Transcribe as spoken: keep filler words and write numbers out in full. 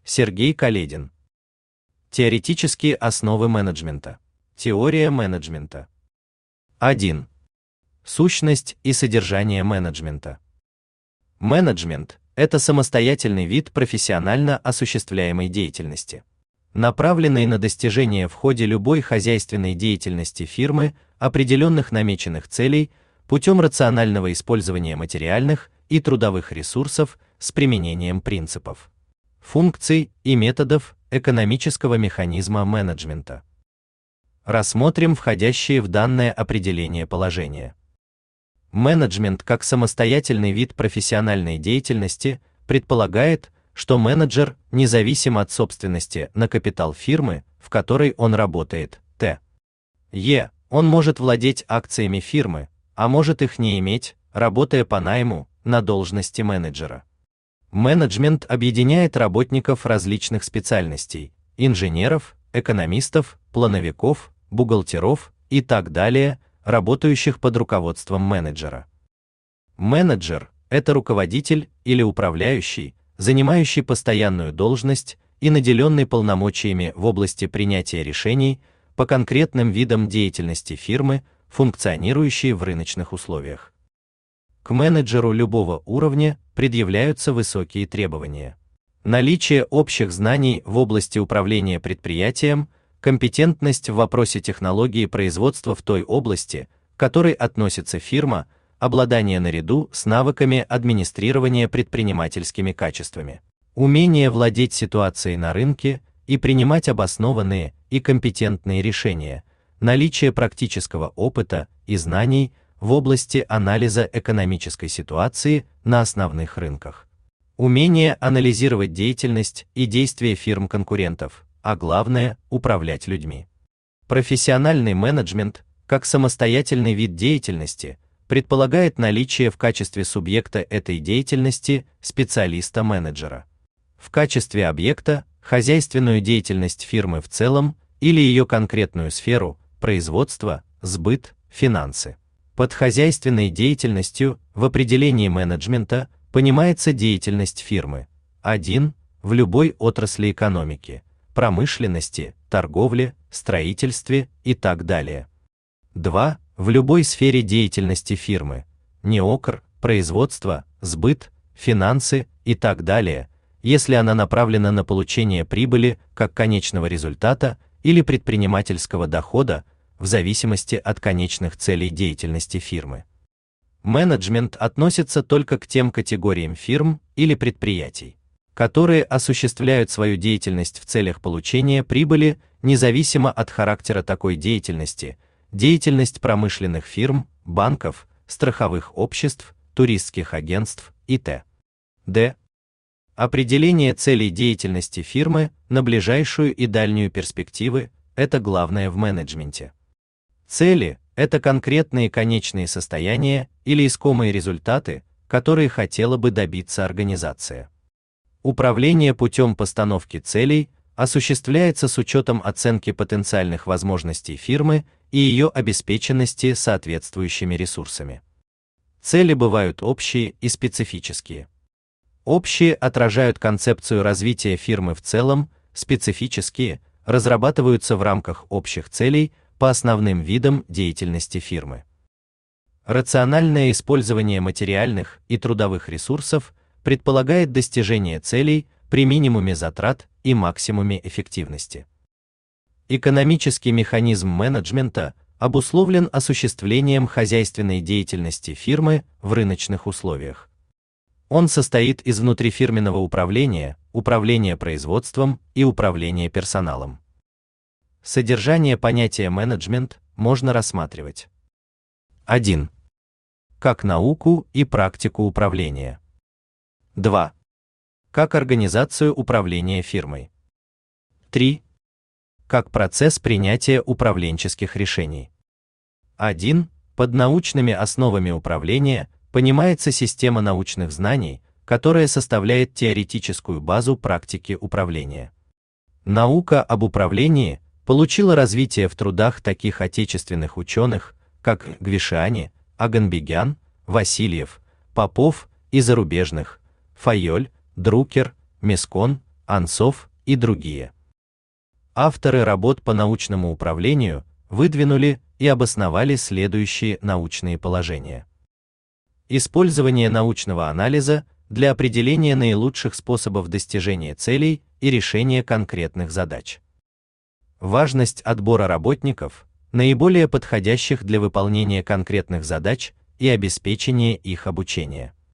Сергей Каледин. Теоретические основы менеджмента. Теория менеджмента. один. Сущность и содержание менеджмента. Менеджмент – это самостоятельный вид профессионально осуществляемой деятельности, направленный на достижение в ходе любой хозяйственной деятельности фирмы определенных намеченных целей путем рационального использования материальных и трудовых ресурсов с применением принципов, функций и методов экономического механизма менеджмента. Рассмотрим входящие в данное определение положения. Менеджмент как самостоятельный вид профессиональной деятельности предполагает, что менеджер независим от собственности на капитал фирмы, в которой он работает, т. е. Он может владеть акциями фирмы, а может их не иметь, работая по найму на должности менеджера. Менеджмент объединяет работников различных специальностей: инженеров, экономистов, плановиков, бухгалтеров и так далее, работающих под руководством менеджера. Менеджер – это руководитель или управляющий, занимающий постоянную должность и наделенный полномочиями в области принятия решений по конкретным видам деятельности фирмы, функционирующей в рыночных условиях. К менеджеру любого уровня предъявляются высокие требования: наличие общих знаний в области управления предприятием, компетентность в вопросе технологии производства в той области, к которой относится фирма, обладание наряду с навыками администрирования предпринимательскими качествами, умение владеть ситуацией на рынке и принимать обоснованные и компетентные решения, наличие практического опыта и знаний в области анализа экономической ситуации на основных рынках, умение анализировать деятельность и действия фирм-конкурентов, а главное – управлять людьми. Профессиональный менеджмент, как самостоятельный вид деятельности, предполагает наличие в качестве субъекта этой деятельности специалиста-менеджера, в качестве объекта – хозяйственную деятельность фирмы в целом или ее конкретную сферу – производство, сбыт, финансы. Под хозяйственной деятельностью в определении менеджмента понимается деятельность фирмы: один. В любой отрасли экономики, промышленности, торговле, строительстве и так далее. два. В любой сфере деятельности фирмы: неокр, производство, сбыт, финансы и так далее, если она направлена на получение прибыли как конечного результата или предпринимательского дохода, в зависимости от конечных целей деятельности фирмы. Менеджмент относится только к тем категориям фирм или предприятий, которые осуществляют свою деятельность в целях получения прибыли, независимо от характера такой деятельности, деятельность промышленных фирм, банков, страховых обществ, туристских агентств и т.д. Определение целей деятельности фирмы на ближайшую и дальнюю перспективы – это главное в менеджменте. Цели – это конкретные конечные состояния или искомые результаты, которые хотела бы добиться организация. Управление путем постановки целей осуществляется с учетом оценки потенциальных возможностей фирмы и ее обеспеченности соответствующими ресурсами. Цели бывают общие и специфические. Общие отражают концепцию развития фирмы в целом, специфические разрабатываются в рамках общих целей по основным видам деятельности фирмы. Рациональное использование материальных и трудовых ресурсов предполагает достижение целей при минимуме затрат и максимуме эффективности. Экономический механизм менеджмента обусловлен осуществлением хозяйственной деятельности фирмы в рыночных условиях. Он состоит из внутрифирменного управления, управления производством и управления персоналом. Содержание понятия менеджмент можно рассматривать: один. Как науку и практику управления. два. Как организацию управления фирмой. три. Как процесс принятия управленческих решений. один. Под научными основами управления понимается система научных знаний, которая составляет теоретическую базу практики управления. Наука об управлении получила развитие в трудах таких отечественных ученых, как Гвишиани, Аганбегян, Васильев, Попов и зарубежных: Файоль, Друкер, Мескон, Анцов и другие. Авторы работ по научному управлению выдвинули и обосновали следующие научные положения. Использование научного анализа для определения наилучших способов достижения целей и решения конкретных задач. Важность отбора работников, наиболее подходящих для выполнения конкретных задач и обеспечения их обучения.